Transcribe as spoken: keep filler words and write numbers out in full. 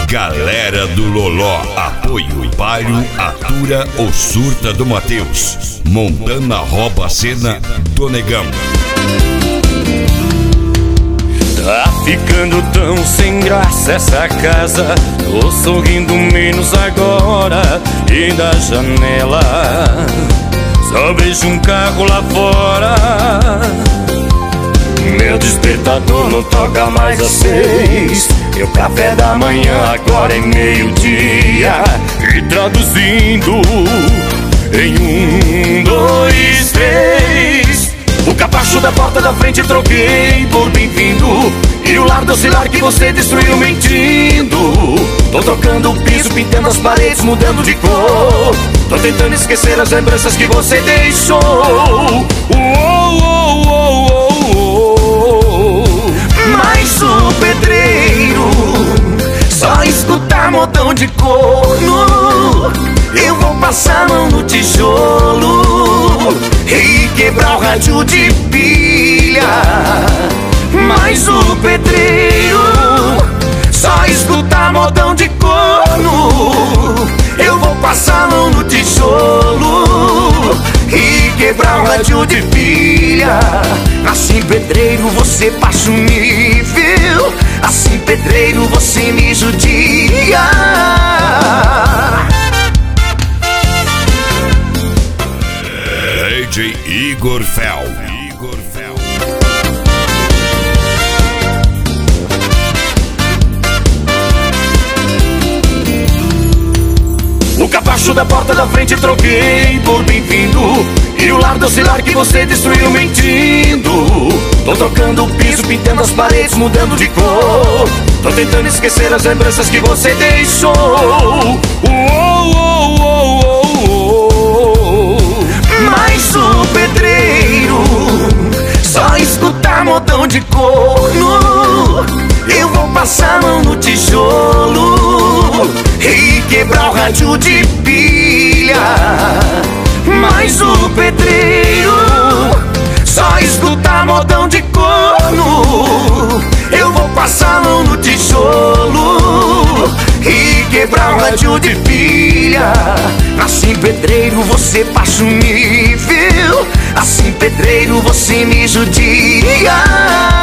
Galera do Loló, apoio Palio, Atura ou Surta do Mateus. Montana rouba a cena do Negão. Tá ficando tão sem graça essa casa. Tô sorrindo menos agora. E da janela só vejo um carro lá fora. Meu despertador não toca mais às seis. Meu café da manhã agora é meio-dia. E traduzindo em um, dois, três, o capacho da porta da frente troquei por bem-vindo. E o lar docilar que você destruiu mentindo. Tô trocando o piso, pintando as paredes, mudando de cor. Tô tentando esquecer as lembranças que você deixou. Uou, uou, uou, uou. Mas o pedreiro só escutar modão de corno. Eu vou passar a mão no tijolo e quebrar o rádio de pilha. Mas o pedreiro só escutar modão de corno. Eu vou passar a mão no tijolo e quebrar o rádio de pilha. Assim, pedreiro, você passa um nível. Assim, pedreiro, você me judia. D J Igor Fel. Igor Fel. O capacho da porta da frente troquei por bem-vindo. E o lar docilar que você destruiu mentindo. Tô trocando o piso, pintando as paredes, mudando de cor. Tô tentando esquecer as lembranças que você deixou. Uou, uou, uou, uou. Mas o pedreiro só escutar modão de corno. Eu vou passar a mão no tijolo e quebrar o rádio de pilha. Mas o pedreiro só escutar modão de corno. Eu vou passar a mão no tijolo e quebrar o rádio de pilha. Assim, pedreiro, você passa um nível. Assim, pedreiro, você me judia.